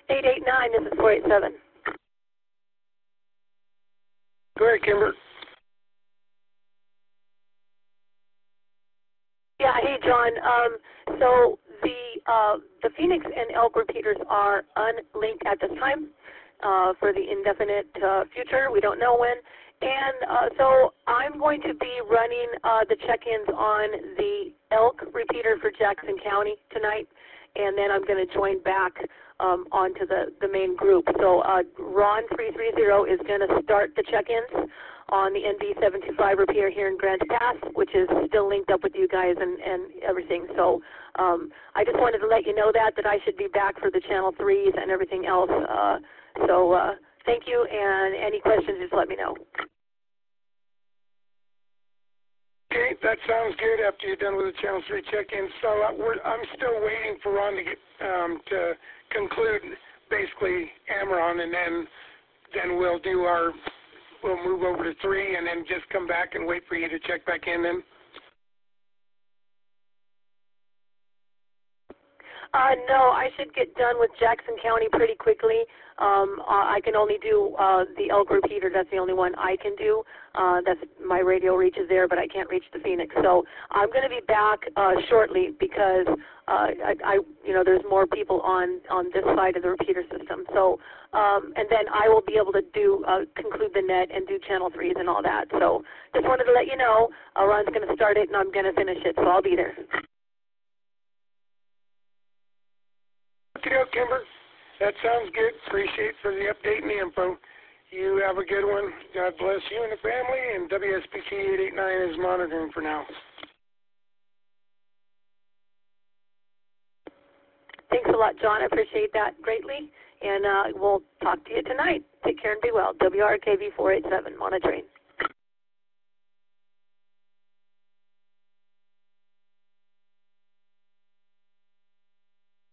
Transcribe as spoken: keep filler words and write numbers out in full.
eight eight nine, this is four eight seven. Go ahead, Kimber. Yeah, hey, John. Um, so the uh, the Phoenix and Elk repeaters are unlinked at this time uh, for the indefinite uh, future. We don't know when. And uh, so I'm going to be running uh, the check-ins on the Elk repeater for Jackson County tonight, and then I'm going to join back um, onto the, the main group. So uh, Ron three three zero is going to start the check-ins on the N B seven two five repeater here in Grants Pass, which is still linked up with you guys and, and everything. So um, I just wanted to let you know that, that I should be back for the Channel threes and everything else. Uh, so uh, thank you, and any questions, just let me know. Okay, that sounds good after you're done with the Channel three check-in. So uh, we're, I'm still waiting for Ron to get um, to conclude basically Amaron, and then then we'll do our, we'll move over to three and then just come back and wait for you to check back in then. Uh, no, I should get done with Jackson County pretty quickly. Um, uh, I can only do uh, the Elk repeater. That's the only one I can do. Uh, that's my radio reach is there, but I can't reach the Phoenix. So I'm going to be back uh, shortly because uh, I, I, you know, there's more people on on this side of the repeater system. So um, and then I will be able to do uh, conclude the net and do channel threes and all that. So just wanted to let you know. Uh, Ron's going to start it and I'm going to finish it. So I'll be there. Okay, Kimber. That sounds good. Appreciate for the update and the info. You have a good one. God bless you and the family, and W S P C eight eight nine is monitoring for now. Thanks a lot, John. I appreciate that greatly, and uh, we'll talk to you tonight. Take care and be well. W R K V four eight seven, monitoring.